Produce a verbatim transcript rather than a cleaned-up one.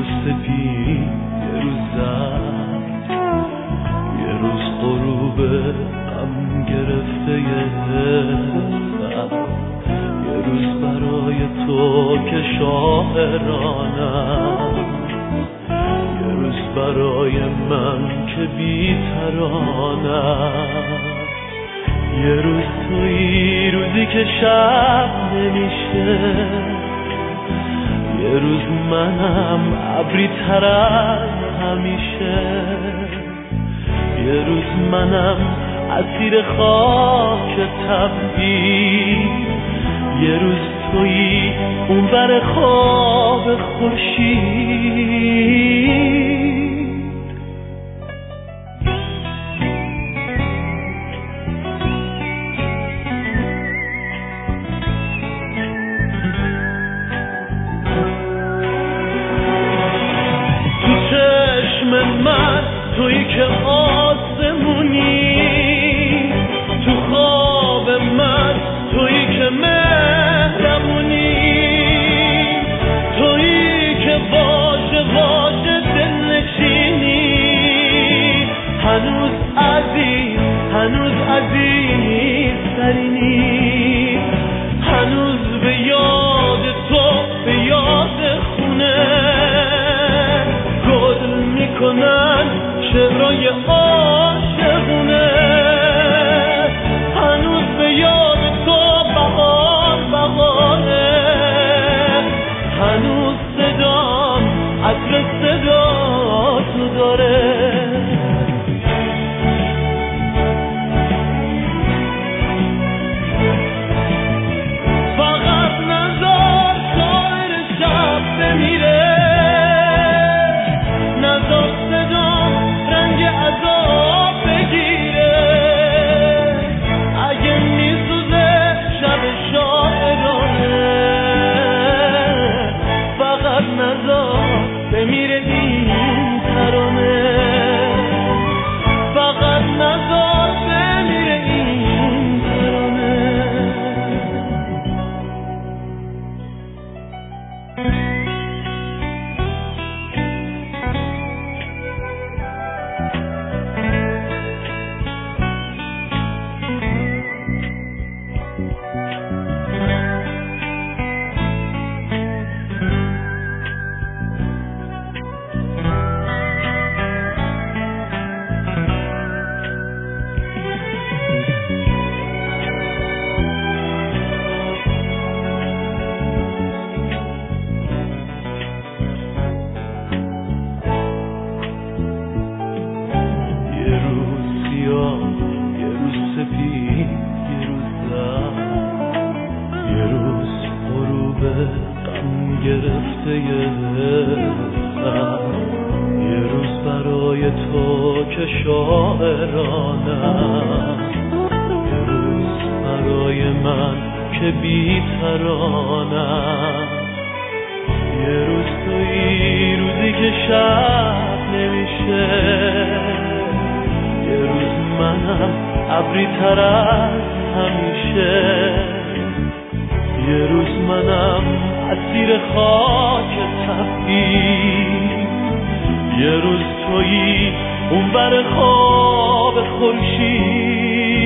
روز سپید یه روز زرد، یه روز غروب غم گرفته یه یه روز برای تو که شاعرانم، یه روز برای من که بی ترانم. یه روز توی روزی که شب نمیشه، یه روز منم ابری تر از همیشه، یه روز منم اسیر خاک تبعید، یه روز توی اون بر خواب خورشید. من تویی که آسمونی، تو خواب من تویی که مهربونی، تویی که واژه واژه دل نشینی، هنوز عزیز هنوز عزیز ترینی، هنوز به یاد تو به یاد خونه گل میکنن شعرهای عاشقونه، هنوز به یاد تو بهار بهاره، هنوز صدام عطر صدا تو داره. فقط نذار شاعر شب بمیره، نذار صدام رنگ عذاب بگیره، اگه میسوزه شب شاعرانه، فقط نذار بمیره این ترانه، فقط نذار بمیره این ترانه. گرفته یه روز برای تو که شاعرانم، یه روز برای من که بی ترانم، یه روز توی روزی که شب نمیشه، یه روز منم ابری تر از همیشه، یه روز منم اسیر خاک تبعید، یه روز تویی اون بر خواب خورشید.